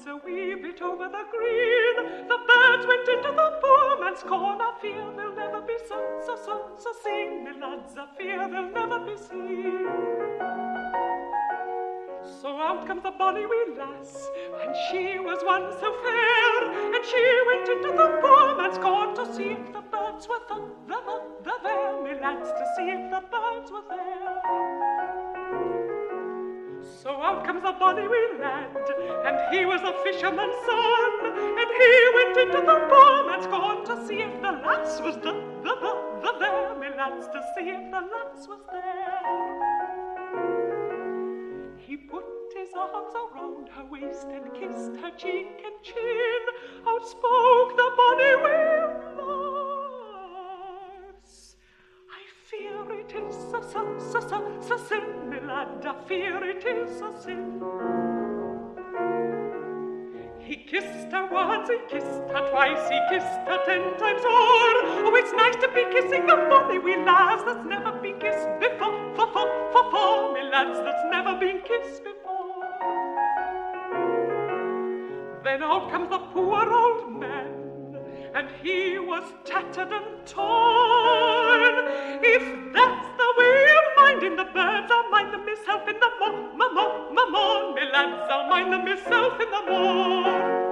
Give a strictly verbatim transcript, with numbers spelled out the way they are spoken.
once a wee bit over the green, the birds went into the poor man's corn. I fear they'll never be so, so, so, so seen, me lads, I fear they'll never be seen. So out comes the bonny wee lass, and she was one so fair, and she went into the poor man's corn to see if the birds were the, the, the, the there, me lads, to see if the birds were there. So out comes the bonny wee lad, and he was a fisherman's son, and he went into the poor man's corn to see if the lass was the, the, the, the there, me lads, to see if the lass was there. He put his arms around her waist and kissed her cheek and chin. Out spoke the bonny wee lass, I fear it is a, so, so, so, so sin, me lad, I fear it is a sin. He kissed her once, he kissed her twice, he kissed her ten times more. Oh, it's nice to be kissing the bonny wee lass that's never been kissed before, for, for, for, for, me lads, that's never been kissed before. Then out comes the poor old man, and he was tattered and torn. If that's the way of minding the birds, I'll mind them myself in the morn, ma, ma, ma, morn, me lads, I'll mind them myself in the morn.